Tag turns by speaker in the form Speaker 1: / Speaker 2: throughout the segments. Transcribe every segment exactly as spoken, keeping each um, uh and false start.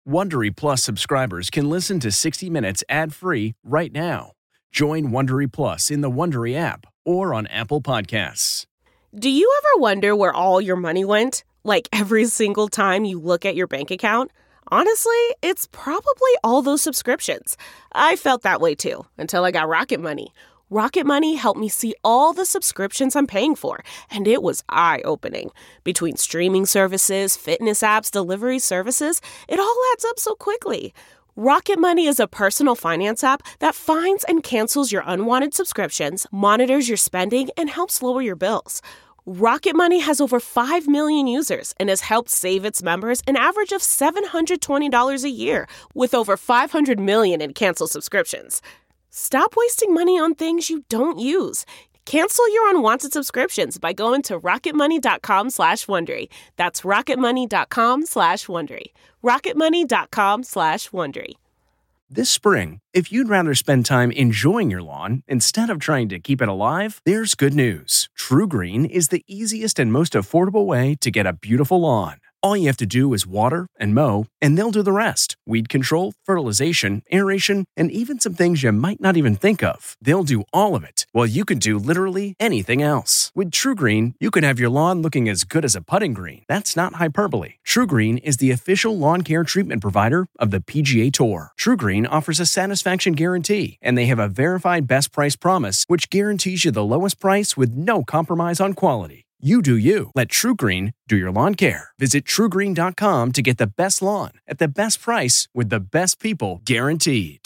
Speaker 1: Wondery Plus subscribers can listen to sixty minutes ad-free right now. Join Wondery Plus in the Wondery app or on Apple Podcasts.
Speaker 2: Do you ever wonder where all your money went? Like every single time you look at your bank account? Honestly, it's probably all those subscriptions. I felt that way too, until I got Rocket Money. Rocket Money helped me see all the subscriptions I'm paying for, and it was eye-opening. Between streaming services, fitness apps, delivery services, it all adds up so quickly. Rocket Money is a personal finance app that finds and cancels your unwanted subscriptions, monitors your spending, and helps lower your bills. Rocket Money has over five million users and has helped save its members an average of seven hundred twenty dollars a year, with over five hundred million in canceled subscriptions. Stop wasting money on things you don't use. Cancel your unwanted subscriptions by going to rocketmoney.com slash Wondery. That's rocketmoney.com slash Wondery. rocketmoney.com slash Wondery.
Speaker 1: This spring, if you'd rather spend time enjoying your lawn instead of trying to keep it alive, there's good news. TruGreen is the easiest and most affordable way to get a beautiful lawn. All you have to do is water and mow, and they'll do the rest. Weed control, fertilization, aeration, and even some things you might not even think of. They'll do all of it, while you can do literally anything else. With TruGreen, you can have your lawn looking as good as a putting green. That's not hyperbole. TruGreen is the official lawn care treatment provider of the P G A Tour. TruGreen offers a satisfaction guarantee, and they have a verified best price promise, which guarantees you the lowest price with no compromise on quality. You do you. Let TruGreen do your lawn care. Visit True Green dot com to get the best lawn at the best price with the best people guaranteed.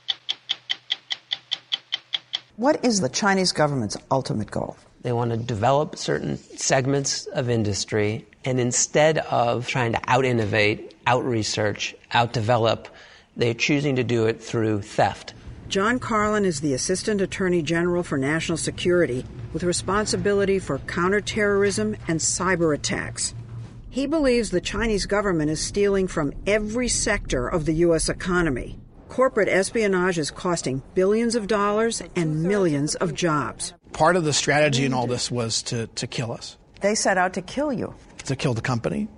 Speaker 3: What is the Chinese government's ultimate goal?
Speaker 4: They want to develop certain segments of industry, and instead of trying to out-innovate, out-research, out-develop, they're choosing to do it through theft.
Speaker 3: John Carlin is the Assistant Attorney General for National Security with responsibility for counterterrorism and cyber attacks. He believes the Chinese government is stealing from every sector of the U S economy. Corporate espionage is costing billions of dollars and millions of jobs.
Speaker 5: Part of the strategy in all this was to, to kill us.
Speaker 3: They set out to kill you.
Speaker 5: To kill the company.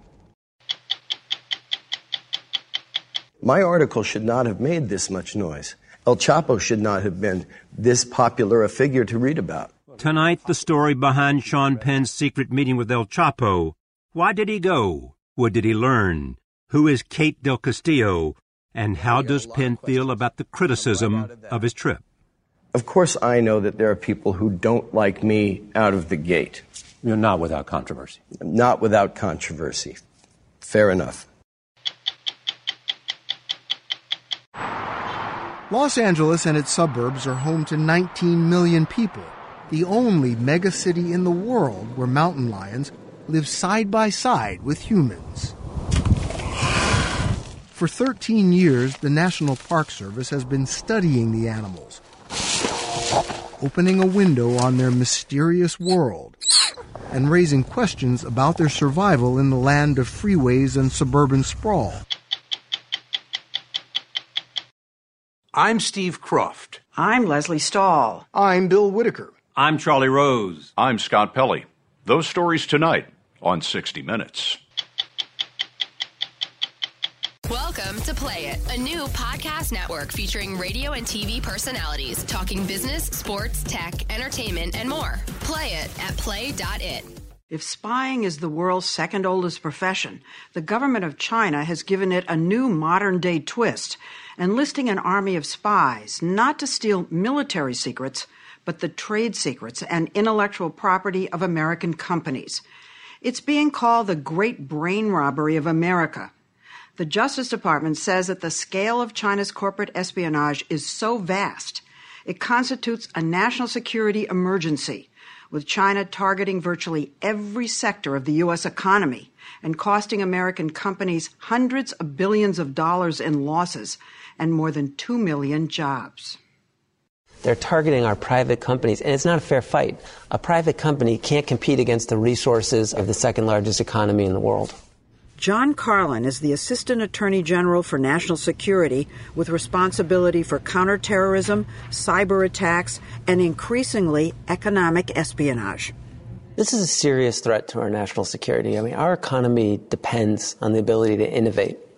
Speaker 6: My article should not have made this much noise. El Chapo should not have been this popular a figure to read about.
Speaker 7: Tonight, the story behind Sean Penn's secret meeting with El Chapo. Why did he go? What did he learn? Who is Kate Del Castillo? And how does Penn feel about the criticism of his trip?
Speaker 6: Of course, I know that there are people who don't like me out of the gate.
Speaker 8: You're not without controversy.
Speaker 6: Not without controversy. Fair enough.
Speaker 9: Los Angeles and its suburbs are home to nineteen million people, the only megacity in the world where mountain lions live side by side with humans. For thirteen years, the National Park Service has been studying the animals, opening a window on their mysterious world, and raising questions about their survival in the land of freeways and suburban sprawl.
Speaker 10: I'm Steve Croft.
Speaker 3: I'm Leslie Stahl.
Speaker 9: I'm Bill Whitaker.
Speaker 8: I'm Charlie Rose.
Speaker 11: I'm Scott Pelley. Those stories tonight on sixty minutes.
Speaker 12: Welcome to Play It, a new podcast network featuring radio and T V personalities talking business, sports, tech, entertainment, and more. Play it at play dot it.
Speaker 3: If spying is the world's second oldest profession, the government of China has given it a new modern-day twist, enlisting an army of spies not to steal military secrets, but the trade secrets and intellectual property of American companies. It's being called the Great Brain Robbery of America. The Justice Department says that the scale of China's corporate espionage is so vast, it constitutes a national security emergency, with China targeting virtually every sector of the U S economy and costing American companies hundreds of billions of dollars in losses and more than two million jobs.
Speaker 4: They're targeting our private companies, and it's not a fair fight. A private company can't compete against the resources of the second largest economy in the world.
Speaker 3: John Carlin is the Assistant Attorney General for National Security with responsibility for counterterrorism, cyber attacks, and increasingly economic espionage.
Speaker 4: This is a serious threat to our national security. I mean, our economy depends on the ability to innovate.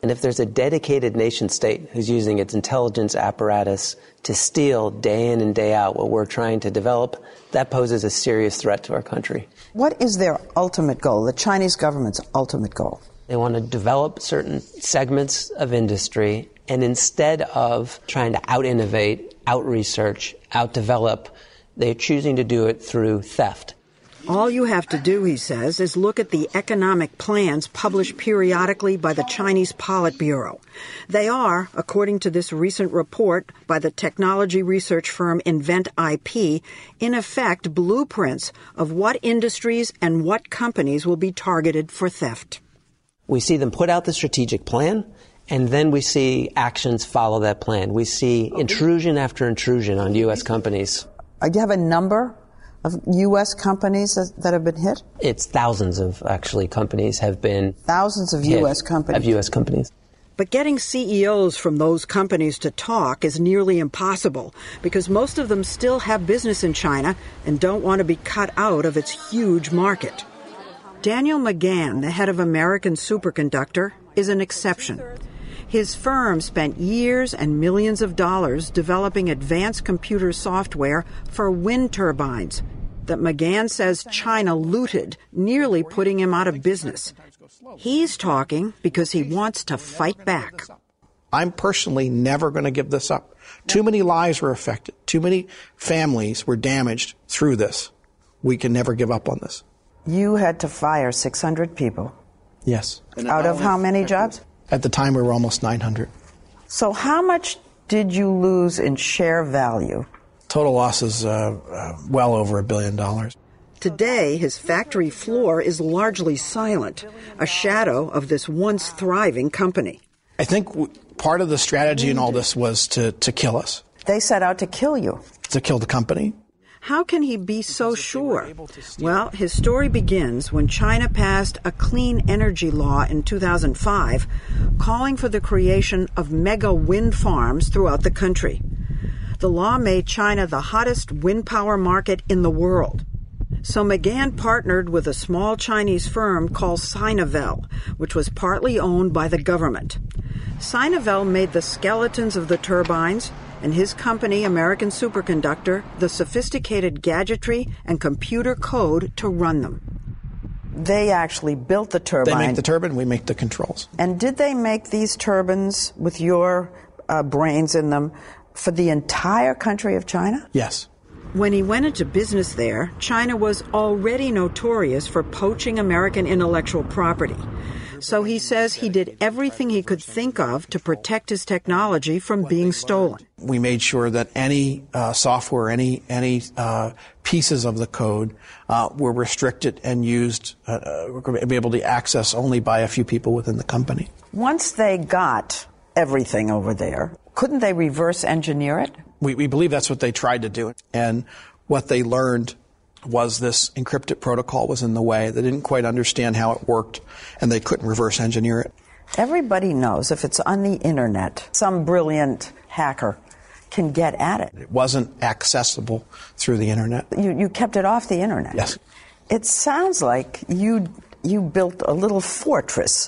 Speaker 4: And if there's a dedicated nation state who's using its intelligence apparatus to steal day in and day out what we're trying to develop, that poses a serious threat to our country.
Speaker 3: What is their ultimate goal, the Chinese government's ultimate goal?
Speaker 4: They want to develop certain segments of industry, and instead of trying to out-innovate, out-research, out-develop, they're choosing to do it through theft.
Speaker 3: All you have to do, he says, is look at the economic plans published periodically by the Chinese Politburo. They are, according to this recent report by the technology research firm Invent I P, in effect blueprints of what industries and what companies will be targeted for theft.
Speaker 4: We see them put out the strategic plan, and then we see actions follow that plan. We see intrusion after intrusion on U S companies.
Speaker 3: Do you have a number of U S companies that, that have been hit?
Speaker 4: It's thousands of, actually, companies have been
Speaker 3: Thousands of U S companies?
Speaker 4: Of U S companies.
Speaker 3: But getting C E Os from those companies to talk is nearly impossible because most of them still have business in China and don't want to be cut out of its huge market. Daniel McGahn, the head of American Superconductor, is an exception. His firm spent years and millions of dollars developing advanced computer software for wind turbines that McGahn says China looted, nearly putting him out of business. He's talking because he wants to fight back.
Speaker 5: I'm personally never going to give this up. Too many lives were affected. Too many families were damaged through this. We can never give up on this.
Speaker 3: You had to fire six hundred people.
Speaker 5: Yes.
Speaker 3: Out of how many jobs?
Speaker 5: At the time, we were almost nine hundred.
Speaker 3: So how much did you lose in share value?
Speaker 5: Total losses uh, uh, well over a billion dollars.
Speaker 3: Today, his factory floor is largely silent, a shadow of this once thriving company.
Speaker 5: I think w- part of the strategy in all this was to, to kill us.
Speaker 3: They set out to kill you.
Speaker 5: To kill the company.
Speaker 3: How can he be so sure? Well, his story begins when China passed a clean energy law in two thousand five, calling for the creation of mega wind farms throughout the country. The law made China the hottest wind power market in the world. So McGahn partnered with a small Chinese firm called Sinovel, which was partly owned by the government. Sinovel made the skeletons of the turbines, and his company, American Superconductor, the sophisticated gadgetry and computer code to run them. They actually built the turbine.
Speaker 5: They make the turbine, we make the controls.
Speaker 3: And did they make these turbines with your uh, brains in them for the entire country of China?
Speaker 5: Yes.
Speaker 3: When he went into business there, China was already notorious for poaching American intellectual property. So he says he did everything he could think of to protect his technology from being stolen.
Speaker 5: We made sure that any uh, software, any any uh, pieces of the code uh, were restricted and used, uh, were be able to access only by a few people within the company.
Speaker 3: Once they got everything over there, couldn't they reverse engineer it?
Speaker 5: We, we believe that's what they tried to do. And what they learned was this encrypted protocol was in the way. They didn't quite understand how it worked, and they couldn't reverse engineer it.
Speaker 3: Everybody knows if it's on the internet, some brilliant hacker can get at it.
Speaker 5: It wasn't accessible through the internet.
Speaker 3: You, you kept it off the internet.
Speaker 5: Yes.
Speaker 3: It sounds like you you built a little fortress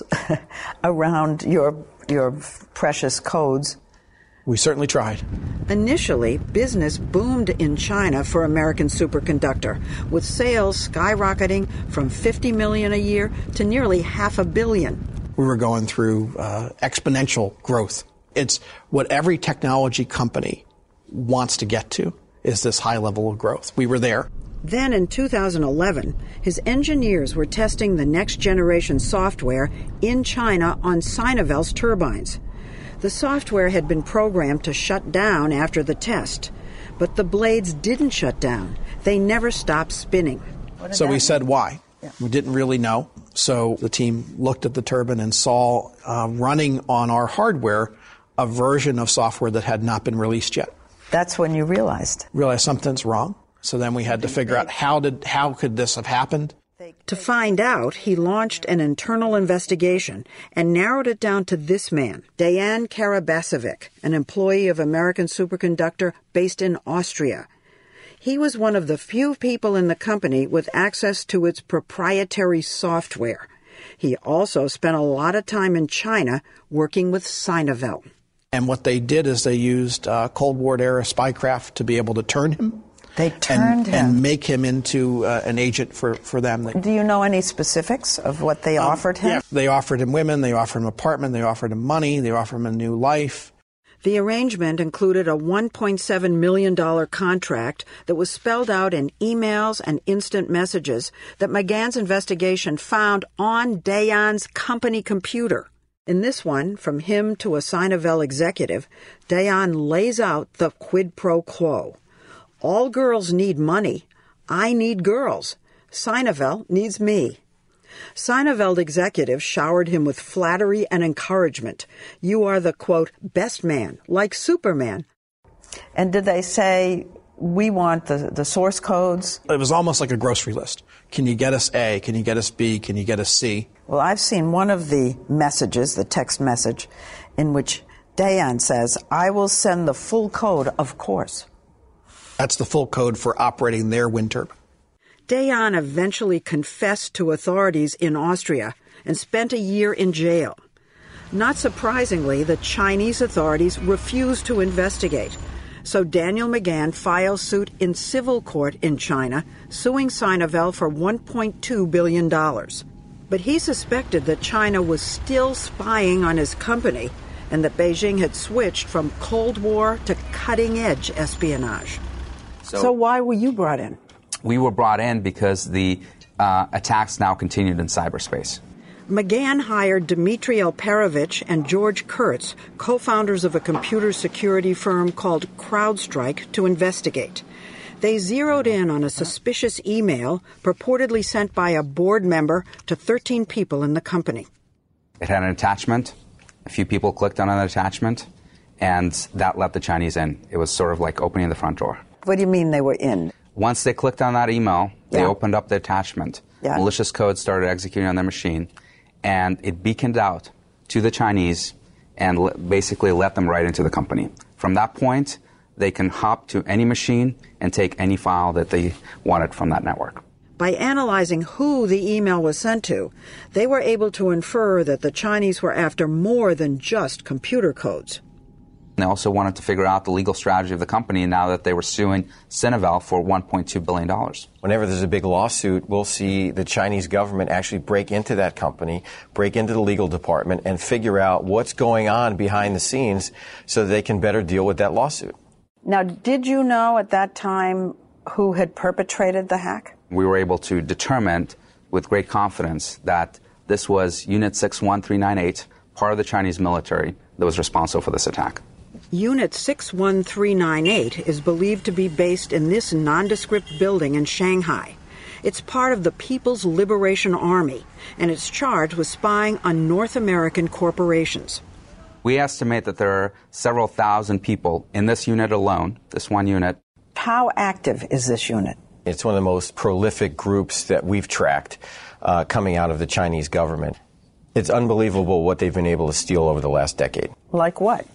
Speaker 3: around your your precious codes.
Speaker 5: We certainly tried.
Speaker 3: Initially, business boomed in China for American Superconductor, with sales skyrocketing from fifty million dollars a year to nearly half a billion.
Speaker 5: We were going through uh, exponential growth. It's what every technology company wants to get to, is this high level of growth. We were there.
Speaker 3: Then in two thousand eleven, his engineers were testing the next generation software in China on Sinovel's turbines. The software had been programmed to shut down after the test, but the blades didn't shut down. They never stopped spinning.
Speaker 5: So we said why. Yeah. We didn't really know. So the team looked at the turbine and saw uh, running on our hardware a version of software that had not been released yet.
Speaker 3: That's when you realized.
Speaker 5: Realized something's wrong. So then we had to figure out how did how could this have happened?
Speaker 3: To find out, he launched an internal investigation and narrowed it down to this man, Dejan Karabasevic, an employee of American Superconductor based in Austria. He was one of the few people in the company with access to its proprietary software. He also spent a lot of time in China working with Sinovel.
Speaker 5: And what they did is they used uh, Cold War-era spycraft to be able to turn him.
Speaker 13: They turned
Speaker 5: and,
Speaker 13: him.
Speaker 5: And make him into uh, an agent for, for them.
Speaker 13: Do you know any specifics of what they um, offered him?
Speaker 5: Yeah, they offered him women, they offered him an apartment, they offered him money, they offered him a new life.
Speaker 3: The arrangement included a one point seven million dollars contract that was spelled out in emails and instant messages that McGahn's investigation found on Dayan's company computer. In this one, from him to a Sinovel executive, Dayan lays out the quid pro quo. All girls need money. I need girls. Sinovel needs me. Sinovel executives showered him with flattery and encouragement. You are the, quote, best man, like Superman.
Speaker 13: And did they say, we want the, the source codes?
Speaker 5: It was almost like a grocery list. Can you get us A? Can you get us B? Can you get us C?
Speaker 13: Well, I've seen one of the messages, the text message, in which Dayan says, I will send the full code, of course.
Speaker 5: That's the full code for operating their wind turbine.
Speaker 3: Dayan eventually confessed to authorities in Austria and spent a year in jail. Not surprisingly, the Chinese authorities refused to investigate. So Daniel McGahn filed suit in civil court in China, suing Sinovel for one point two billion dollars. But he suspected that China was still spying on his company and that Beijing had switched from Cold War to cutting-edge espionage.
Speaker 13: So, so why were you brought in?
Speaker 14: We were brought in because the uh, attacks now continued in cyberspace.
Speaker 3: McGahn hired Dmitry Alperovich and George Kurtz, co-founders of a computer security firm called CrowdStrike, to investigate. They zeroed in on a suspicious email purportedly sent by a board member to thirteen people in the company.
Speaker 14: It had an attachment. A few people clicked on an attachment, and that let the Chinese in. It was sort of like opening the front door.
Speaker 13: What do you mean they were in?
Speaker 14: Once they clicked on that email, they yeah. opened up the attachment.
Speaker 13: Yeah.
Speaker 14: Malicious code started executing on their machine, and it beaconed out to the Chinese and l- basically let them right into the company. From that point, they can hop to any machine and take any file that they wanted from that network.
Speaker 3: By analyzing who the email was sent to, they were able to infer that the Chinese were after more than just computer codes.
Speaker 14: They also wanted to figure out the legal strategy of the company now that they were suing Sinovel for one point two billion dollars.
Speaker 15: Whenever there's a big lawsuit, we'll see the Chinese government actually break into that company, break into the legal department, and figure out what's going on behind the scenes so that they can better deal with that lawsuit.
Speaker 13: Now, did you know at that time who had perpetrated the hack?
Speaker 14: We were able to determine with great confidence that this was Unit six one three nine eight, part of the Chinese military, that was responsible for this attack.
Speaker 3: Unit six one three nine eight is believed to be based in this nondescript building in Shanghai. It's part of the People's Liberation Army, and it's charged with spying on North American corporations.
Speaker 14: We estimate that there are several thousand people in this unit alone, this one unit.
Speaker 13: How active is this unit?
Speaker 15: It's one of the most prolific groups that we've tracked uh, coming out of the Chinese government. It's unbelievable what they've been able to steal over the last decade.
Speaker 13: Like what?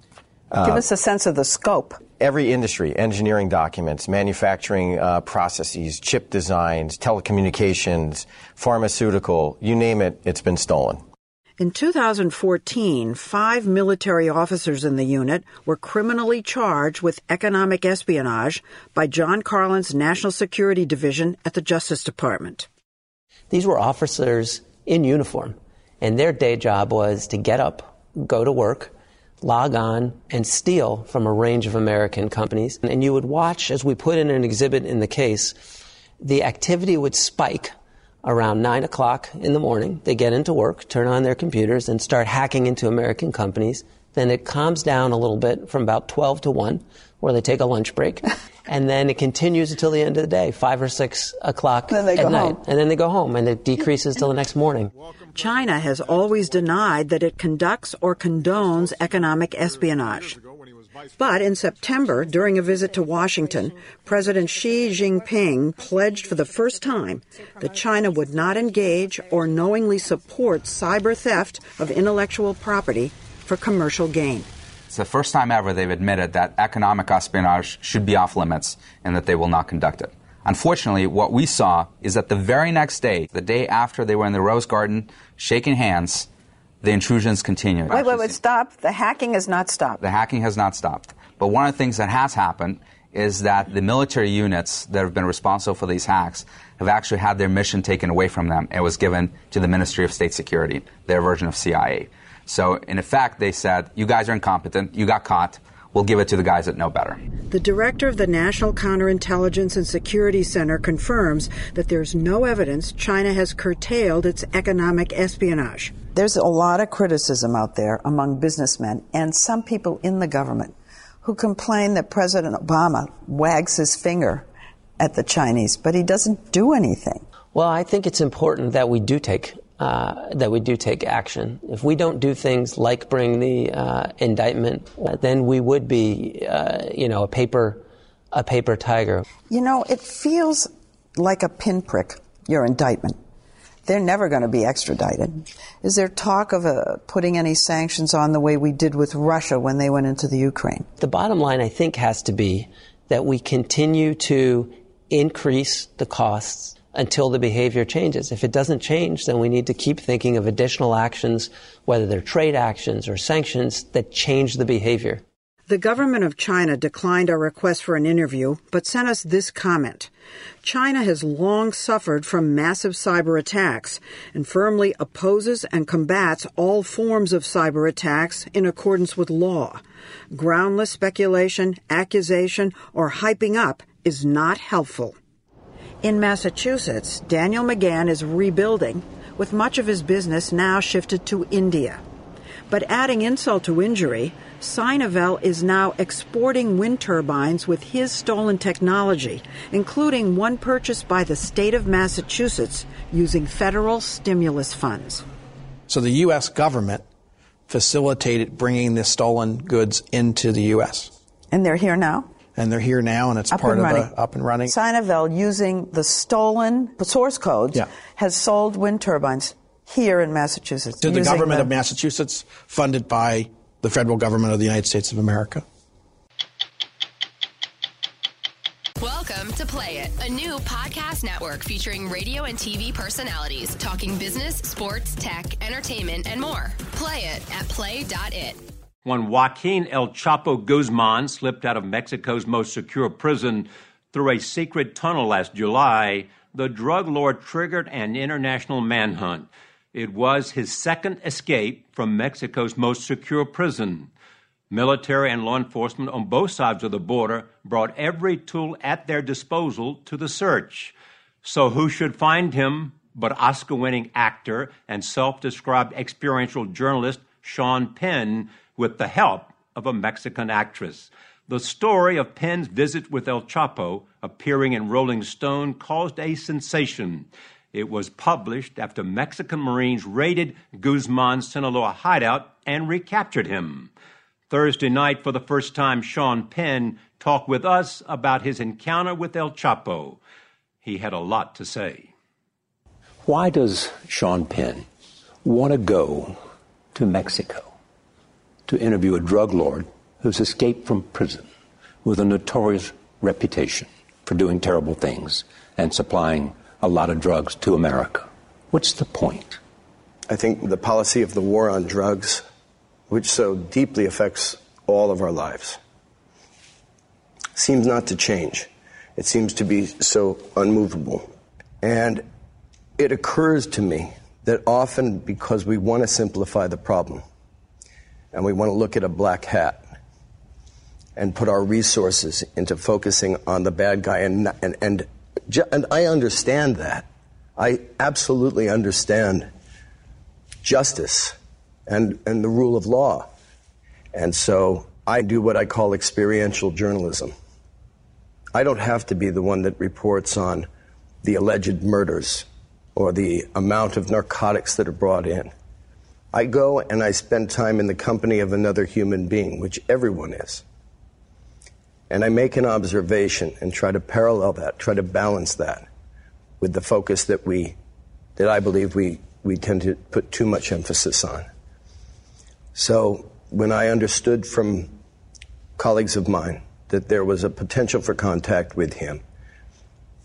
Speaker 13: Uh, Give us a sense of the scope.
Speaker 15: Every industry, engineering documents, manufacturing uh, processes, chip designs, telecommunications, pharmaceutical, you name it, it's been stolen.
Speaker 3: In two thousand fourteen, five military officers in the unit were criminally charged with economic espionage by John Carlin's National Security Division at the Justice Department.
Speaker 4: These were officers in uniform, and their day job was to get up, go to work, log on, and steal from a range of American companies. And you would watch, as we put in an exhibit in the case, the activity would spike around nine o'clock in the morning. They get into work, turn on their computers, and start hacking into American companies. Then it calms down a little bit from about twelve to one, where they take a lunch break. And then it continues until the end of the day, five or six o'clock
Speaker 13: then they
Speaker 4: at
Speaker 13: go
Speaker 4: night.
Speaker 13: Home.
Speaker 4: And then they go home, and it decreases till the next morning.
Speaker 3: China has always denied that it conducts or condones economic espionage. But in September, during a visit to Washington, President Xi Jinping pledged for the first time that China would not engage or knowingly support cyber theft of intellectual property for commercial gain.
Speaker 14: It's the first time ever they've admitted that economic espionage should be off limits and that they will not conduct it. Unfortunately, what we saw is that the very next day, the day after they were in the Rose Garden shaking hands, the intrusions continued.
Speaker 13: Wait, wait, wait, stop. The hacking has not stopped.
Speaker 14: The hacking has not stopped. But one of the things that has happened is that the military units that have been responsible for these hacks have actually had their mission taken away from them and was given to the Ministry of State Security, their version of C I A. So, in effect, they said, you guys are incompetent, you got caught, we'll give it to the guys that know better.
Speaker 3: The director of the National Counterintelligence and Security Center confirms that there's no evidence China has curtailed its economic espionage.
Speaker 13: There's a lot of criticism out there among businessmen and some people in the government who complain that President Obama wags his finger at the Chinese, but he doesn't do anything.
Speaker 4: Well, I think it's important that we do take uh, that we do take action. If we don't do things like bring the uh, indictment, then we would be, uh, you know, a paper a paper tiger.
Speaker 13: You know, it feels like a pinprick, your indictment. They're never going to be extradited. Is there talk of uh, putting any sanctions on the way we did with Russia when they went into the Ukraine?
Speaker 4: The bottom line, I think, has to be that we continue to increase the costs until the behavior changes. If it doesn't change, then we need to keep thinking of additional actions, whether they're trade actions or sanctions, that change the behavior.
Speaker 3: The government of China declined our request for an interview, but sent us this comment. China has long suffered from massive cyber attacks and firmly opposes and combats all forms of cyber attacks in accordance with law. Groundless speculation, accusation, or hyping up is not helpful. In Massachusetts, Daniel McGann is rebuilding, with much of his business now shifted to India. But adding insult to injury, Sinovel is now exporting wind turbines with his stolen technology, including one purchased by the state of Massachusetts using federal stimulus funds.
Speaker 5: So the U S government facilitated bringing the stolen goods into the U S.
Speaker 13: And they're here now?
Speaker 5: And they're here now, and it's
Speaker 13: up
Speaker 5: part
Speaker 13: and
Speaker 5: of
Speaker 13: running.
Speaker 5: the up and running.
Speaker 13: Sinovel, using the stolen source codes,
Speaker 5: yeah.
Speaker 13: has sold wind turbines here in Massachusetts.
Speaker 5: To the government
Speaker 13: the...
Speaker 5: of Massachusetts, funded by the federal government of the United States of America.
Speaker 12: Welcome to Play It, a new podcast network featuring radio and T V personalities talking business, sports, tech, entertainment, and more. Play it at play dot it.
Speaker 7: When Joaquin El Chapo Guzman slipped out of Mexico's most secure prison through a secret tunnel last July, the drug lord triggered an international manhunt. It was his second escape from Mexico's most secure prison. Military and law enforcement on both sides of the border brought every tool at their disposal to the search. So who should find him but Oscar-winning actor and self-described experiential journalist Sean Penn, with the help of a Mexican actress. The story of Penn's visit with El Chapo, appearing in Rolling Stone, caused a sensation. It was published after Mexican Marines raided Guzman's Sinaloa hideout and recaptured him. Thursday night, for the first time, Sean Penn talked with us about his encounter with El Chapo. He had a lot to say.
Speaker 8: Why does Sean Penn want to go to Mexico to interview a drug lord who's escaped from prison with a notorious reputation for doing terrible things and supplying a lot of drugs to America? What's the point?
Speaker 6: I think the policy of the war on drugs, which so deeply affects all of our lives, seems not to change. It seems to be so unmovable. And it occurs to me that often, because we want to simplify the problem, and we want to look at a black hat and put our resources into focusing on the bad guy. And, and, and, and I understand that. I absolutely understand justice and, and the rule of law. And so I do what I call experiential journalism. I don't have to be the one that reports on the alleged murders or the amount of narcotics that are brought in. I go and I spend time in the company of another human being, which everyone is. And I make an observation and try to parallel that, try to balance that with the focus that we, that I believe we, we tend to put too much emphasis on. So when I understood from colleagues of mine that there was a potential for contact with him,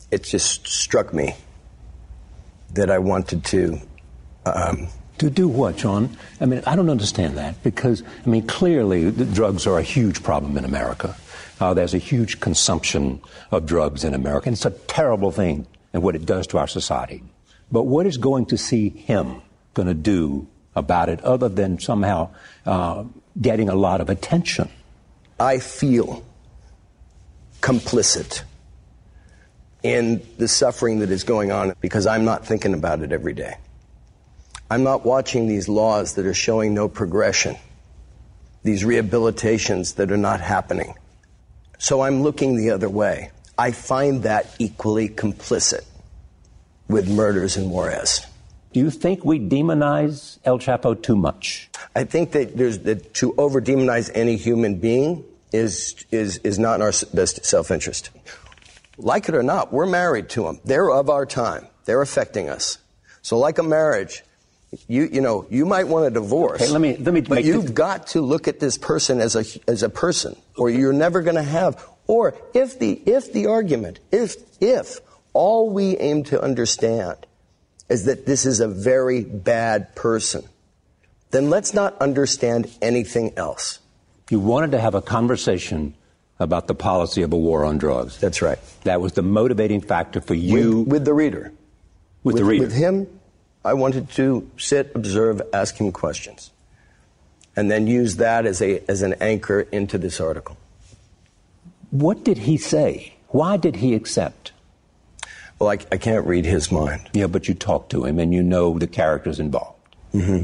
Speaker 6: it just struck me that I wanted to... Um,
Speaker 8: to do what, Sean? I mean, I don't understand that because, I mean, clearly the drugs are a huge problem in America. Uh, there's a huge consumption of drugs in America, and it's a terrible thing and what it does to our society. But what is going to see him going to do about it other than somehow uh, getting a lot of attention?
Speaker 6: I feel complicit in the suffering that is going on because I'm not thinking about it every day. I'm not watching these laws that are showing no progression, these rehabilitations that are not happening. So I'm looking the other way. I find that equally complicit with murders in Juarez.
Speaker 8: Do you think we demonize El Chapo too much?
Speaker 6: I think that there's that to over-demonize any human being is is is not in our best self-interest. Like it or not, we're married to them. They're of our time. They're affecting us. So like a marriage, you you know, you might want a divorce.
Speaker 8: Okay, let me let me
Speaker 6: but
Speaker 8: make
Speaker 6: you've
Speaker 8: the...
Speaker 6: got to look at this person as a as a person, or you're never going to have. Or if the if the argument, if if all we aim to understand is that this is a very bad person, then let's not understand anything else.
Speaker 8: You wanted to have a conversation about the policy of a war on drugs.
Speaker 6: That's right.
Speaker 8: That was the motivating factor for you.
Speaker 6: With, with the reader.
Speaker 8: With,
Speaker 6: with
Speaker 8: the reader.
Speaker 6: With him, I wanted to sit, observe, ask him questions, and then use that as a as an anchor into this article.
Speaker 8: What did he say? Why did he accept?
Speaker 6: Well, I, I can't read his mind.
Speaker 8: Yeah, but you talk to him and you know the characters involved.
Speaker 6: Mm-hmm.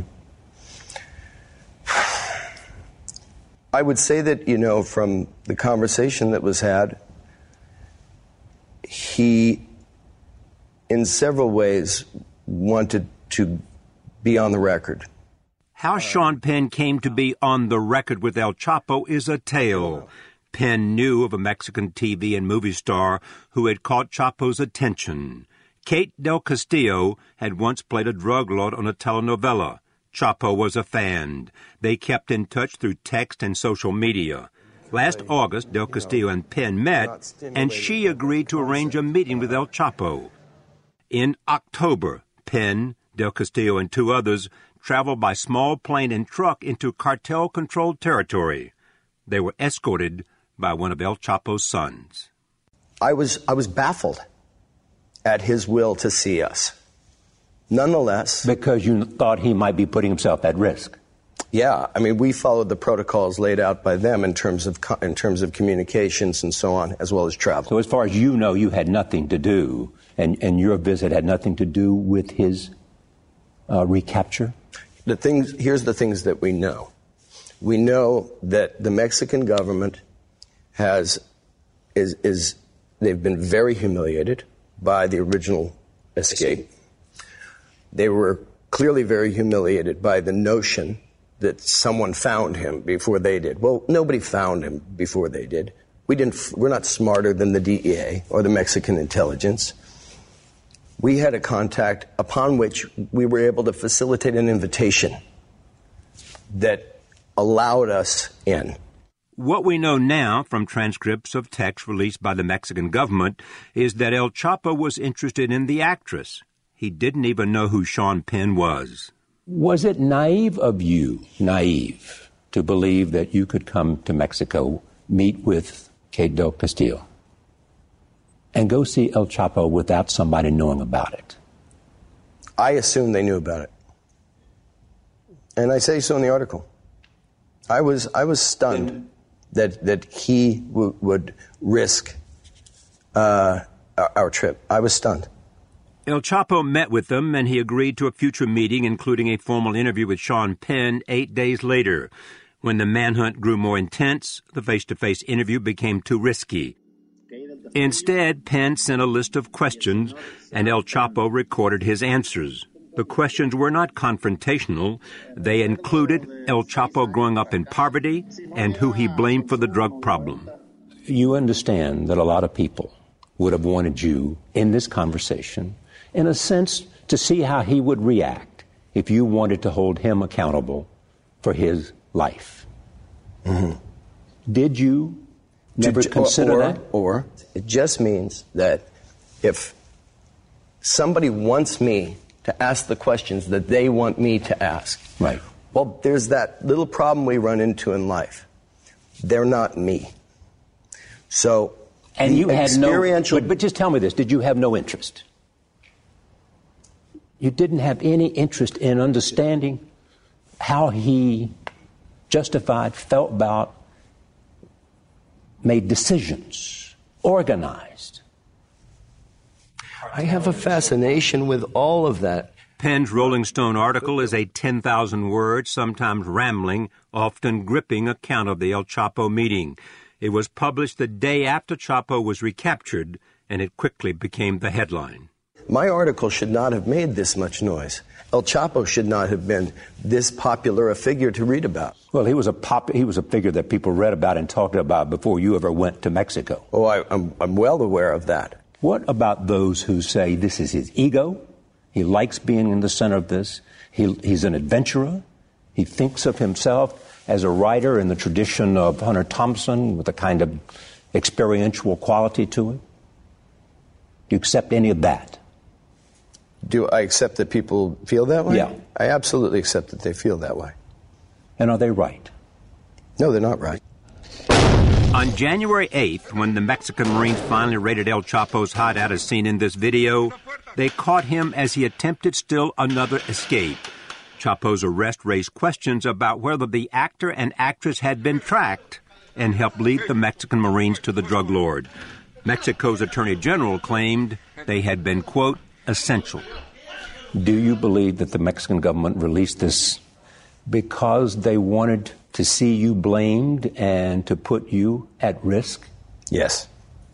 Speaker 6: I would say that, you know, from the conversation that was had, he, in several ways, wanted to be on the record.
Speaker 7: How Sean Penn came to be on the record with El Chapo is a tale. Penn knew of a Mexican T V and movie star who had caught Chapo's attention. Kate Del Castillo had once played a drug lord on a telenovela. Chapo was a fan. They kept in touch through text and social media. Last August, Del Castillo and Penn met, and she agreed to arrange a meeting with El Chapo. In October, Penn, Del Castillo, and two others traveled by small plane and truck into cartel-controlled territory. They were escorted by one of El Chapo's sons.
Speaker 6: I was I was baffled at his will to see us. Nonetheless...
Speaker 8: Because you thought he might be putting himself at risk.
Speaker 6: Yeah, I mean, we followed the protocols laid out by them in terms of in terms of communications and so on, as well as travel.
Speaker 8: So as far as you know, you had nothing to do, and, and your visit had nothing to do with his uh, recapture?
Speaker 6: The things, here's the things that we know. We know that the Mexican government has is is they've been very humiliated by the original escape. They were clearly very humiliated by the notion that someone found him before they did. Well, nobody found him before they did. We didn't. We're not smarter than the D E A or the Mexican intelligence. We had a contact upon which we were able to facilitate an invitation that allowed us in.
Speaker 7: What we know now from transcripts of texts released by the Mexican government is that El Chapo was interested in the actress. He didn't even know who Sean Penn was.
Speaker 8: Was it naive of you, naive, to believe that you could come to Mexico, meet with Kate Del Castillo, and go see El Chapo without somebody knowing about it?
Speaker 6: I assumed they knew about it. And I say so in the article. I was I was stunned that that he w- would risk uh, our, our trip. I was stunned.
Speaker 7: El Chapo met with them, and he agreed to a future meeting, including a formal interview with Sean Penn eight days later. When the manhunt grew more intense, the face-to-face interview became too risky. Instead, Penn sent a list of questions, and El Chapo recorded his answers. The questions were not confrontational. They included El Chapo growing up in poverty and who he blamed for the drug problem.
Speaker 8: You understand that a lot of people would have wanted you in this conversation, in a sense, to see how he would react if you wanted to hold him accountable for his life.
Speaker 6: Mm-hmm.
Speaker 8: Did you never
Speaker 6: to,
Speaker 8: consider
Speaker 6: or,
Speaker 8: that?
Speaker 6: Or it just means that if somebody wants me to ask the questions that they want me to ask.
Speaker 8: Right.
Speaker 6: Well, there's that little problem we run into in life. They're not me. So,
Speaker 8: and you had
Speaker 6: experiential...
Speaker 8: no... But, but just tell me this. Did you have no interest? You didn't have any interest in understanding how he justified, felt about, made decisions, organized.
Speaker 6: I have a fascination with all of that.
Speaker 7: Penn's Rolling Stone article is a ten thousand word, sometimes rambling, often gripping account of the El Chapo meeting. It was published the day after Chapo was recaptured, and it quickly became the headline.
Speaker 6: My article should not have made this much noise. El Chapo should not have been this popular a figure to read about.
Speaker 8: Well, he was a pop, he was a figure that people read about and talked about before you ever went to Mexico.
Speaker 6: Oh, I, I'm, I'm well aware of that.
Speaker 8: What about those who say this is his ego? He likes being in the center of this. He, he's an adventurer. He thinks of himself as a writer in the tradition of Hunter Thompson with a kind of experiential quality to him. Do you accept any of that?
Speaker 6: Do I accept that people feel that way?
Speaker 8: Yeah.
Speaker 6: I absolutely accept that they feel that way.
Speaker 8: And are they right?
Speaker 6: No, they're not right.
Speaker 7: On January eighth, when the Mexican Marines finally raided El Chapo's hideout as seen in this video, they caught him as he attempted still another escape. Chapo's arrest raised questions about whether the actor and actress had been tracked and helped lead the Mexican Marines to the drug lord. Mexico's Attorney General claimed they had been, quote, essential.
Speaker 8: Do you believe that the Mexican government released this because they wanted to see you blamed and to put you at risk?
Speaker 6: Yes.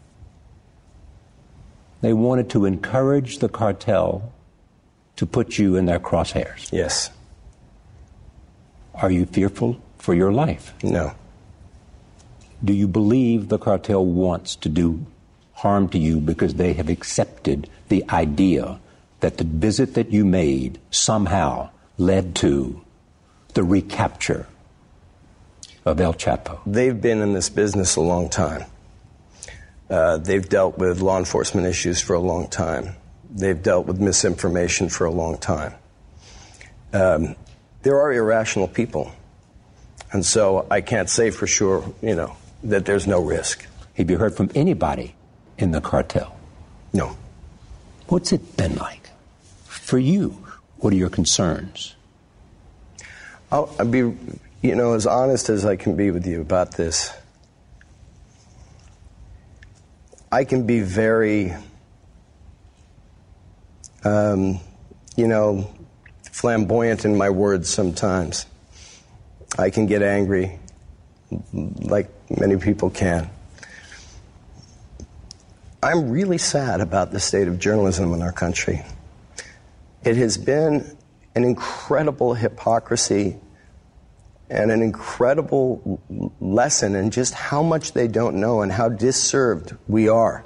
Speaker 8: They wanted to encourage the cartel to put you in their crosshairs?
Speaker 6: Yes.
Speaker 8: Are you fearful for your life?
Speaker 6: No.
Speaker 8: Do you believe the cartel wants to do harm to you because they have accepted the idea that the visit that you made somehow led to the recapture of El Chapo?
Speaker 6: They've been in this business a long time. Uh, they've dealt with law enforcement issues for a long time. They've dealt with misinformation for a long time. Um, there are irrational people. And so I can't say for sure, you know, that there's no risk.
Speaker 8: Have you heard from anybody in the cartel?
Speaker 6: No.
Speaker 8: What's it been like for you? What are your concerns?
Speaker 6: I'll, I'll be, you know, as honest as I can be with you about this. I can be very, um, you know, flamboyant in my words sometimes. I can get angry, like many people can. I'm really sad about the state of journalism in our country. It has been an incredible hypocrisy and an incredible lesson in just how much they don't know and how disserved we are.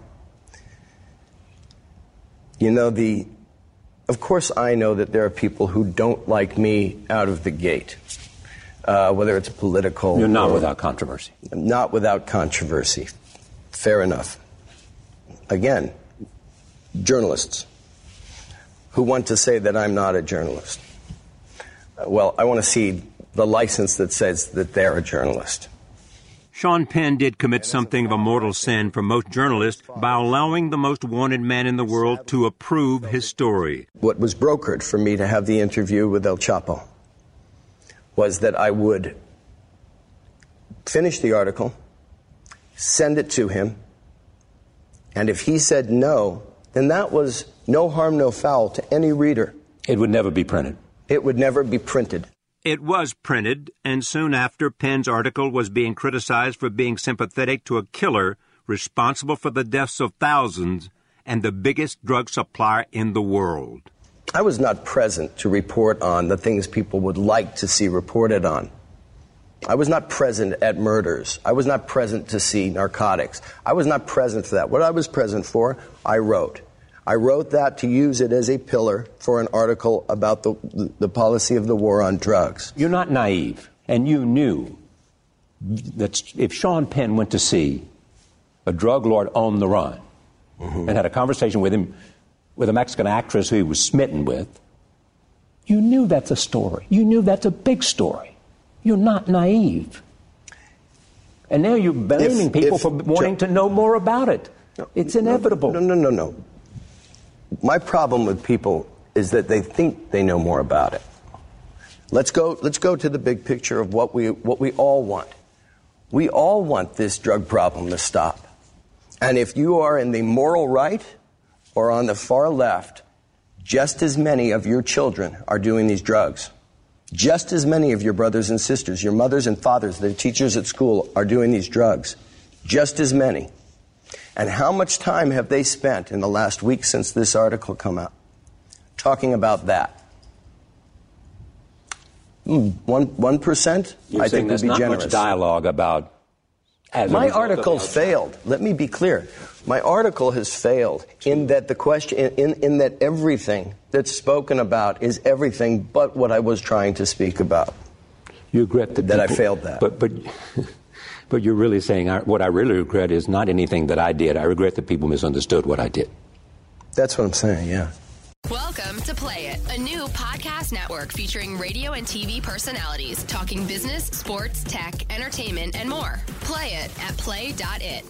Speaker 6: You know, the, of course I know that there are people who don't like me out of the gate, uh, whether it's political.
Speaker 8: You're not
Speaker 6: or,
Speaker 8: without controversy.
Speaker 6: Not without controversy. Fair enough. Again, journalists who want to say that I'm not a journalist. Uh, well, I want to see the license that says that they're a journalist.
Speaker 7: Sean Penn did commit something of a mortal sin for most journalists by allowing the most wanted man in the world to approve his story.
Speaker 6: What was brokered for me to have the interview with El Chapo was that I would finish the article, send it to him, and if he said no, then that was no harm, no foul to any reader.
Speaker 8: It would never be printed.
Speaker 6: It would never be printed.
Speaker 7: It was printed, and soon after, Penn's article was being criticized for being sympathetic to a killer responsible for the deaths of thousands and the biggest drug supplier in the world.
Speaker 6: I was not present to report on the things people would like to see reported on. I was not present at murders. I was not present to see narcotics. I was not present for that. What I was present for, I wrote. I wrote that to use it as a pillar for an article about the, the policy of the war on drugs.
Speaker 8: You're not naive, and you knew that if Sean Penn went to see a drug lord on the run, mm-hmm. and had a conversation with him, with a Mexican actress who he was smitten with, you knew that's a story. You knew that's a big story. You're not naive. And now you're blaming if, people if, for wanting to know more about it. No, it's inevitable.
Speaker 6: No, no, no, no, no. My problem with people is that they think they know more about it. Let's go, let's go to the big picture of what we, what we all want. We all want this drug problem to stop. And if you are in the moral right or on the far left, just as many of your children are doing these drugs. Just as many of your brothers and sisters, your mothers and fathers, the teachers at school are doing these drugs. Just as many. And how much time have they spent in the last week since this article come out talking about that? Mm, one, one percent?
Speaker 8: You're
Speaker 6: I
Speaker 8: saying
Speaker 6: think
Speaker 8: there's
Speaker 6: would be
Speaker 8: not
Speaker 6: generous.
Speaker 8: much dialogue about...
Speaker 6: My article failed. Let me be clear. My article has failed in that the question, in, in that everything that's spoken about is everything but what I was trying to speak about.
Speaker 8: You regret that,
Speaker 6: that
Speaker 8: people,
Speaker 6: I failed that.
Speaker 8: But, but, but you're really saying I, what I really regret is not anything that I did. I regret that people misunderstood what I did.
Speaker 6: That's what I'm saying, yeah.
Speaker 12: Welcome to Play It, a new podcast network featuring radio and T V personalities talking business, sports, tech, entertainment, and more. Play it at play dot it.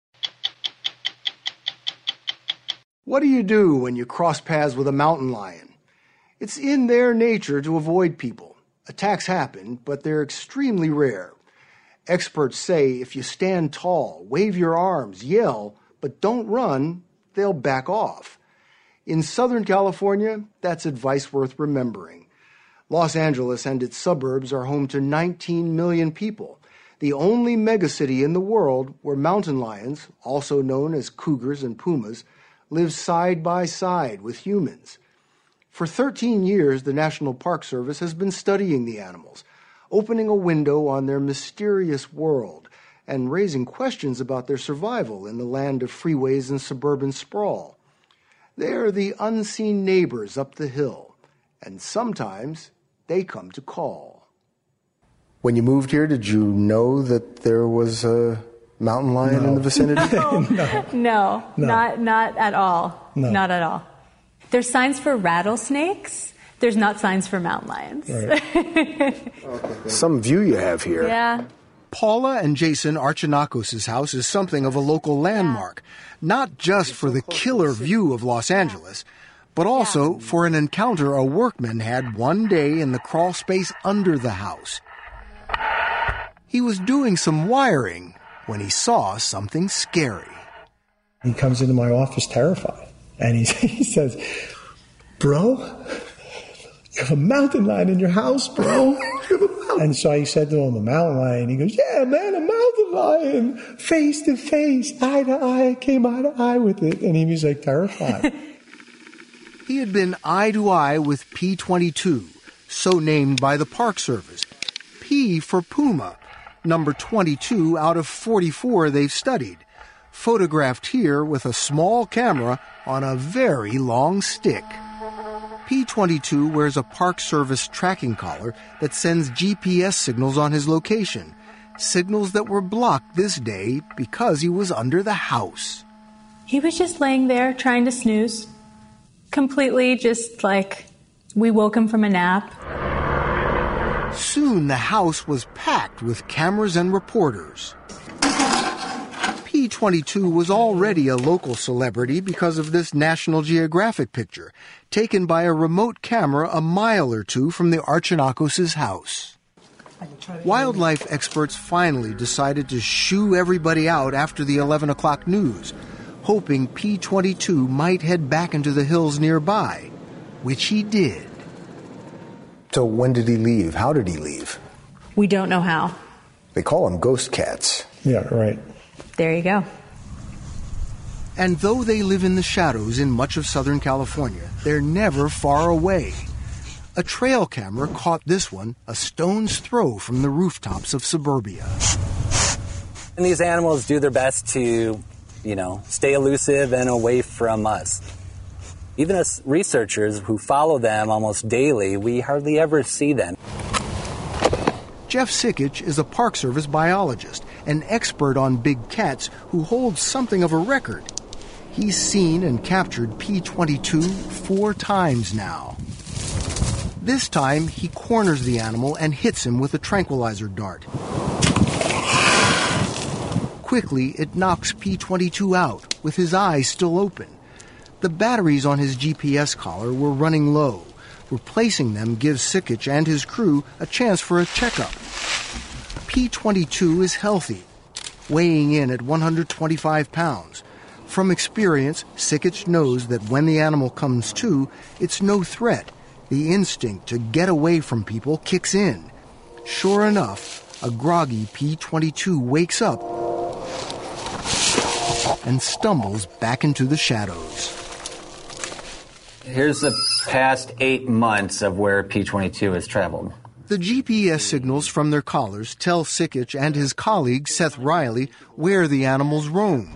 Speaker 9: What do you do when you cross paths with a mountain lion? It's in their nature to avoid people. Attacks happen, but they're extremely rare. Experts say if you stand tall, wave your arms, yell, but don't run, they'll back off. In Southern California, that's advice worth remembering. Los Angeles and its suburbs are home to nineteen million people, the only megacity in the world where mountain lions, also known as cougars and pumas, live side by side with humans. For thirteen years, the National Park Service has been studying the animals, opening a window on their mysterious world and raising questions about their survival in the land of freeways and suburban sprawl. They're the unseen neighbors up the hill, and sometimes they come to call. When you moved here, did you know that there was a mountain lion
Speaker 16: no.
Speaker 9: in the vicinity?
Speaker 16: No. no. no, no, not not at all.
Speaker 9: No.
Speaker 16: Not at all. There's signs for rattlesnakes. There's not signs for mountain lions.
Speaker 9: Right. Some view you have here.
Speaker 16: Yeah.
Speaker 9: Paula and Jason Archinakos' house is something of a local landmark, not just for the killer view of Los Angeles, but also for an encounter a workman had one day in the crawl space under the house. He was doing some wiring when he saw something scary.
Speaker 17: He comes into my office terrified, and he, he says, "Bro, you have a mountain lion in your house, bro." And so I said to him, "A mountain lion?" He goes, "Yeah, man, a mountain lion, face to face, eye to eye, came eye to eye with it." And he was like terrified.
Speaker 9: He had been eye to eye with P twenty-two, so named by the Park Service. P for Puma, number twenty-two out of forty-four they've studied, photographed here with a small camera on a very long stick. P twenty-two wears a Park Service tracking collar that sends G P S signals on his location, signals that were blocked this day because he was under the house.
Speaker 16: He was just laying there trying to snooze, completely just like we woke him from a nap.
Speaker 9: Soon the house was packed with cameras and reporters. P twenty-two was already a local celebrity because of this National Geographic picture, taken by a remote camera a mile or two from the Archinakos' house. Wildlife experts finally decided to shoo everybody out after the eleven o'clock news, hoping P twenty-two might head back into the hills nearby, which he did. So when did he leave? How did he leave?
Speaker 16: We don't know how.
Speaker 9: They call them ghost cats.
Speaker 17: Yeah, right.
Speaker 16: There you go.
Speaker 9: And though they live in the shadows in much of Southern California, they're never far away. A trail camera caught this one a stone's throw from the rooftops of suburbia.
Speaker 18: And these animals do their best to, you know, stay elusive and away from us. Even as researchers who follow them almost daily, we hardly ever see them.
Speaker 9: Jeff Sikich is a Park Service biologist, an expert on big cats who holds something of a record. He's seen and captured P twenty-two four times now. This time, he corners the animal and hits him with a tranquilizer dart. Quickly, it knocks P twenty-two out, with his eyes still open. The batteries on his G P S collar were running low. Replacing them gives Sikich and his crew a chance for a checkup. P twenty-two is healthy, weighing in at one hundred twenty-five pounds. From experience, Sikich knows that when the animal comes to, it's no threat. The instinct to get away from people kicks in. Sure enough, a groggy P twenty-two wakes up and stumbles back into the shadows.
Speaker 19: Here's the past eight months of where P twenty-two has traveled.
Speaker 9: The G P S signals from their collars tell Sikich and his colleague, Seth Riley, where the animals roam.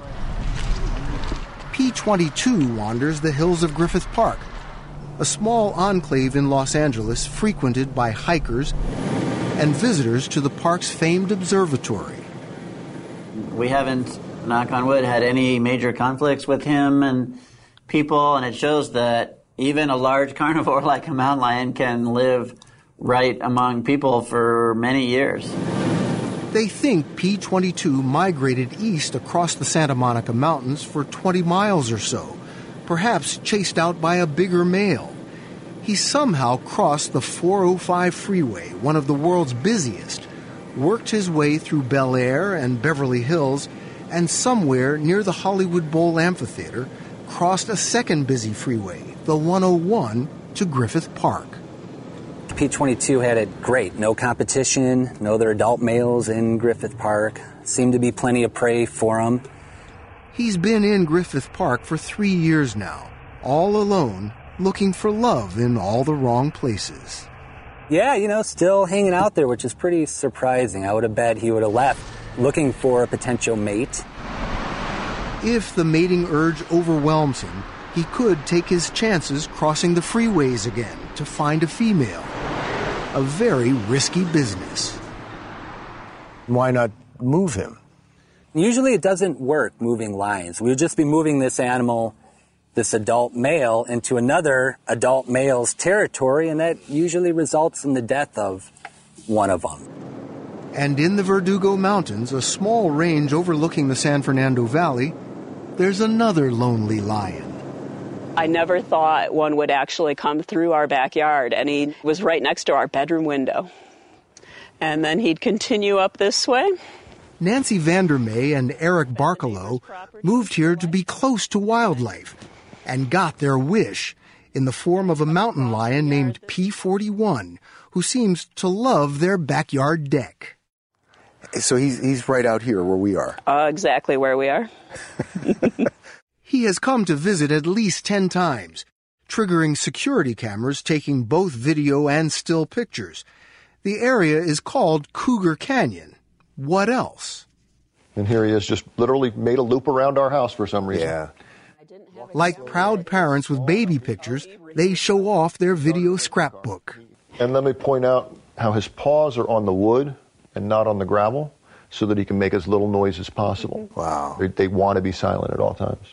Speaker 9: P twenty-two wanders the hills of Griffith Park, a small enclave in Los Angeles frequented by hikers and visitors to the park's famed observatory.
Speaker 20: We haven't, knock on wood, had any major conflicts with him and people, and it shows that even a large carnivore like a mountain lion can live right among people for many years.
Speaker 9: They think P twenty-two migrated east across the Santa Monica Mountains for twenty miles or so, perhaps chased out by a bigger male. He somehow crossed the four oh five freeway, one of the world's busiest, worked his way through Bel Air and Beverly Hills, and somewhere near the Hollywood Bowl Amphitheater, crossed a second busy freeway, the one oh one, to Griffith Park.
Speaker 18: P twenty-two had it great. No competition, no other adult males in Griffith Park. Seemed to be plenty of prey for him.
Speaker 9: He's been in Griffith Park for three years now, all alone, looking for love in all the wrong places.
Speaker 18: Yeah, you know, still hanging out there, which is pretty surprising. I would have bet he would have left looking for a potential mate.
Speaker 9: If the mating urge overwhelms him, he could take his chances crossing the freeways again to find a female. A very risky business.
Speaker 5: Why not move him?
Speaker 18: Usually it doesn't work moving lions. We would just be moving this animal, this adult male, into another adult male's territory, and that usually results in the death of one of them.
Speaker 9: And in the Verdugo Mountains, a small range overlooking the San Fernando Valley, there's another lonely lion.
Speaker 21: I never thought one would actually come through our backyard, and he was right next to our bedroom window. And then he'd continue up this way.
Speaker 9: Nancy Vandermeer and Eric Barkalow moved here to be close to wildlife and got their wish in the form of a mountain lion named P forty-one, who seems to love their backyard deck.
Speaker 22: So he's he's right out here where we are.
Speaker 21: Uh, exactly where we are.
Speaker 9: He has come to visit at least ten times, triggering security cameras taking both video and still pictures. The area is called Cougar Canyon. What else?
Speaker 23: And here he is, just literally made a loop around our house for some reason.
Speaker 22: Yeah.
Speaker 9: Like proud parents with baby pictures, they show off their video scrapbook.
Speaker 23: And let me point out how his paws are on the wood and not on the gravel, so that he can make as little noise as possible.
Speaker 22: Wow.
Speaker 23: They, they want to be silent at all times.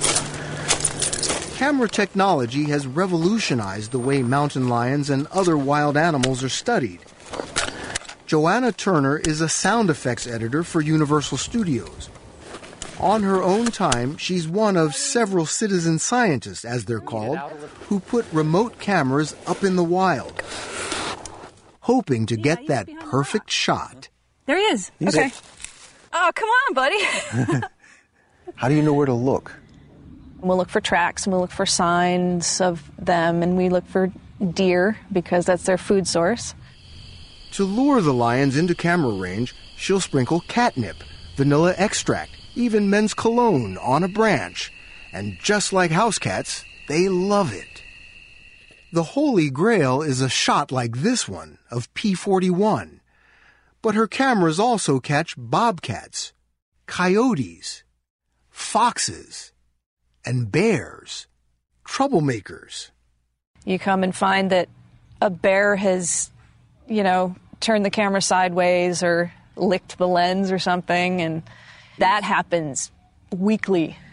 Speaker 9: Camera technology has revolutionized the way mountain lions and other wild animals are studied. Joanna Turner is a sound effects editor for Universal Studios. On her own time, she's one of several citizen scientists, as they're called, who put remote cameras up in the wild, hoping to get that perfect shot.
Speaker 24: There he is.
Speaker 22: He's
Speaker 24: okay.
Speaker 22: it.
Speaker 24: Oh, come on, buddy.
Speaker 22: How do you know where to look?
Speaker 24: We'll look for tracks, and we'll look for signs of them, and we look for deer because that's their food source.
Speaker 9: To lure the lions into camera range, she'll sprinkle catnip, vanilla extract, even men's cologne on a branch. And just like house cats, they love it. The Holy Grail is a shot like this one of P forty-one. But her cameras also catch bobcats, coyotes, foxes, and bears, troublemakers.
Speaker 24: You come and find that a bear has, you know, turned the camera sideways or licked the lens or something, and that happens weekly.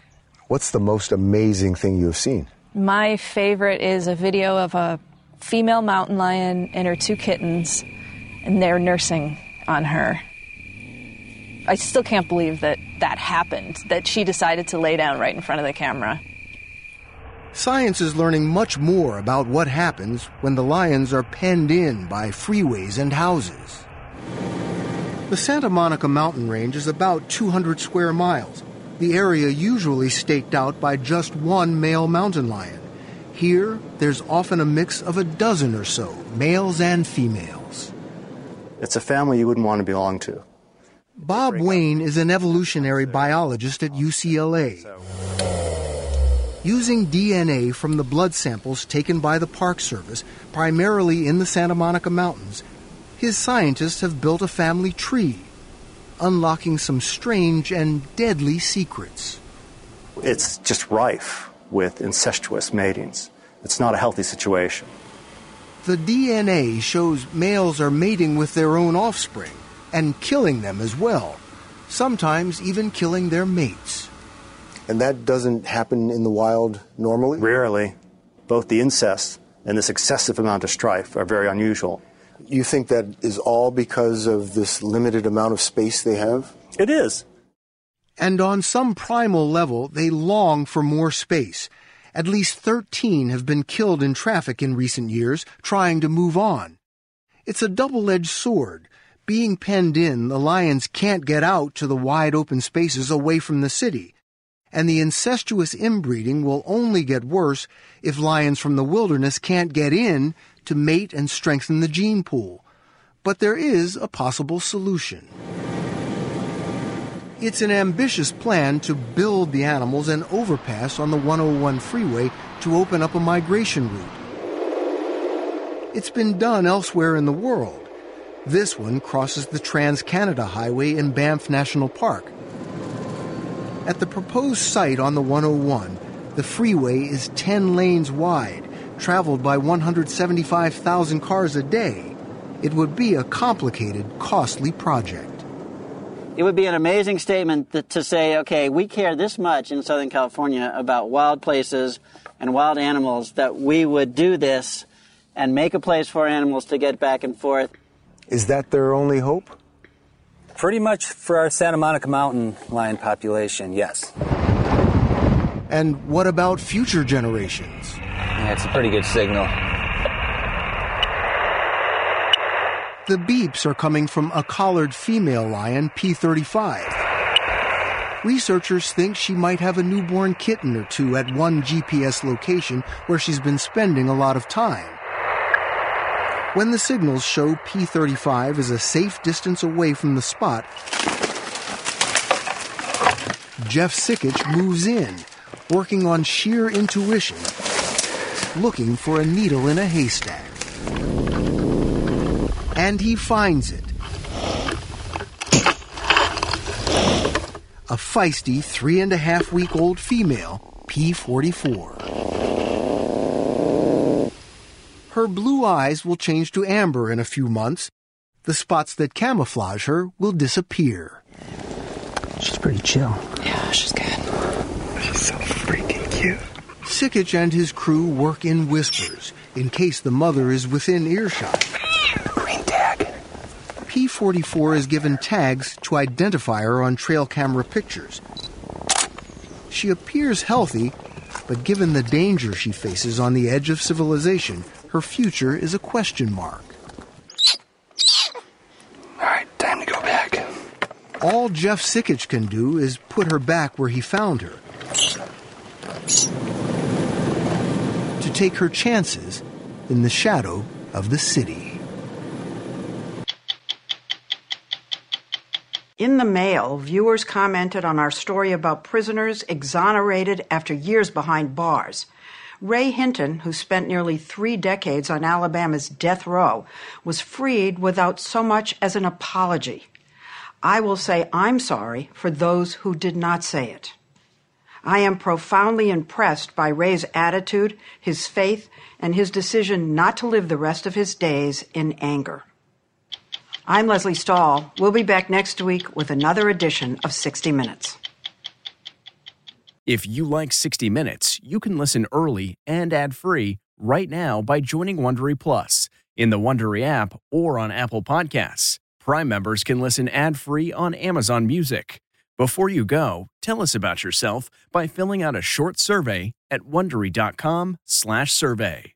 Speaker 22: What's the most amazing thing you have seen?
Speaker 24: My favorite is a video of a female mountain lion and her two kittens, and they're nursing on her. I still can't believe that that happened, that she decided to lay down right in front of the camera.
Speaker 9: Science is learning much more about what happens when the lions are penned in by freeways and houses. The Santa Monica mountain range is about two hundred square miles, the area usually staked out by just one male mountain lion. Here, there's often a mix of a dozen or so, males and females.
Speaker 1: It's a family you wouldn't want to belong to.
Speaker 9: Bob Wayne is an evolutionary biologist at U C L A. Using D N A from the blood samples taken by the Park Service, primarily in the Santa Monica Mountains, his scientists have built a family tree, unlocking some strange and deadly secrets.
Speaker 1: It's just rife with incestuous matings. It's not a healthy situation.
Speaker 9: The D N A shows males are mating with their own offspring and killing them as well, sometimes even killing their mates.
Speaker 22: And that doesn't happen in the wild normally?
Speaker 1: Rarely. Both the incest and this excessive amount of strife are very unusual.
Speaker 22: You think that is all because of this limited amount of space they have?
Speaker 1: It is.
Speaker 9: And on some primal level, they long for more space. At least thirteen have been killed in traffic in recent years, trying to move on. It's a double-edged sword. Being penned in, the lions can't get out to the wide open spaces away from the city. And the incestuous inbreeding will only get worse if lions from the wilderness can't get in to mate and strengthen the gene pool. But there is a possible solution. It's an ambitious plan to build the animals an overpass on the one oh one freeway to open up a migration route. It's been done elsewhere in the world. This one crosses the Trans-Canada Highway in Banff National Park. At the proposed site on the one oh one, the freeway is ten lanes wide, traveled by one hundred seventy-five thousand cars a day. It would be a complicated, costly project.
Speaker 20: It would be an amazing statement that, to say, okay, we care this much in Southern California about wild places and wild animals that we would do this and make a place for animals to get back and forth.
Speaker 22: Is that their only hope?
Speaker 18: Pretty much for our Santa Monica mountain lion population, yes.
Speaker 9: And what about future generations?
Speaker 19: Yeah, it's a pretty good signal.
Speaker 9: The beeps are coming from a collared female lion, P thirty-five. Researchers think she might have a newborn kitten or two at one G P S location where she's been spending a lot of time. When the signals show P thirty-five is a safe distance away from the spot, Jeff Sikich moves in, working on sheer intuition, looking for a needle in a haystack. And he finds it. A feisty three and a half week old female, P forty-four. Her blue eyes will change to amber in a few months. The spots that camouflage her will disappear.
Speaker 4: She's pretty chill.
Speaker 2: Yeah, she's good. She's so freaking cute.
Speaker 9: Sikich and his crew work in whispers, in case the mother is within earshot.
Speaker 2: Green tag.
Speaker 9: P forty-four is given tags to identify her on trail camera pictures. She appears healthy, but given the danger she faces on the edge of civilization, her future is a question mark.
Speaker 2: All right, time to go back.
Speaker 9: All Jeff Sikich can do is put her back where he found her. To take her chances in the shadow of the city.
Speaker 3: In the Mail, viewers commented on our story about prisoners exonerated after years behind bars. Ray Hinton, who spent nearly three decades on Alabama's death row, was freed without so much as an apology. I will say I'm sorry for those who did not say it. I am profoundly impressed by Ray's attitude, his faith, and his decision not to live the rest of his days in anger. I'm Leslie Stahl. We'll be back next week with another edition of sixty minutes.
Speaker 10: If you like sixty minutes, you can listen early and ad-free right now by joining Wondery Plus in the Wondery app or on Apple Podcasts. Prime members can listen ad-free on Amazon Music. Before you go, tell us about yourself by filling out a short survey at Wondery.com slash survey.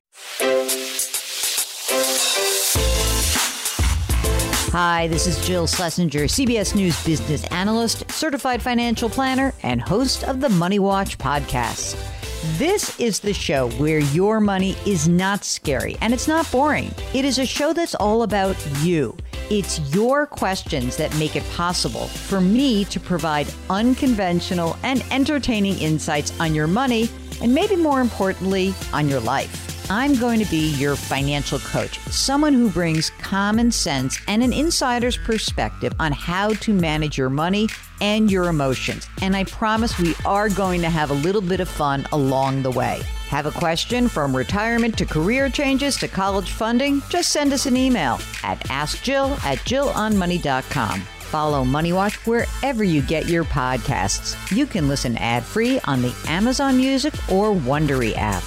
Speaker 11: Hi, this is Jill Schlesinger, C B S News business analyst, certified financial planner, and host of the Money Watch podcast. This is the show where your money is not scary and it's not boring. It is a show that's all about you. It's your questions that make it possible for me to provide unconventional and entertaining insights on your money and maybe more importantly, on your life. I'm going to be your financial coach, someone who brings common sense and an insider's perspective on how to manage your money and your emotions. And I promise we are going to have a little bit of fun along the way. Have a question from retirement to career changes to college funding? Just send us an email at ask jill at jill on money dot com. Follow Money Watch wherever you get your podcasts. You can listen ad-free on the Amazon Music or Wondery app.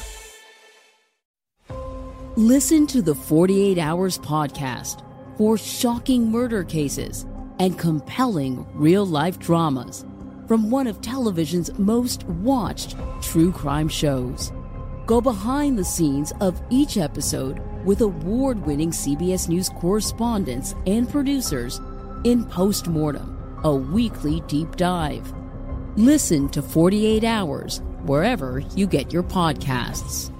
Speaker 14: Listen to the forty-eight hours podcast for shocking murder cases and compelling real-life dramas from one of television's most watched true crime shows. Go behind the scenes of each episode with award-winning C B S News correspondents and producers in Postmortem, a weekly deep dive. Listen to forty-eight hours wherever you get your podcasts.